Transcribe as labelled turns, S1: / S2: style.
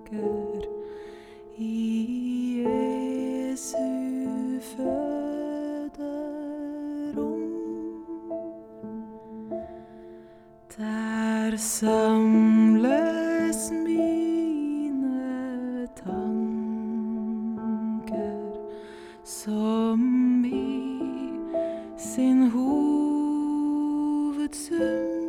S1: tanker i Jesu føderom. Der samles mine tanker som i sin hovedsum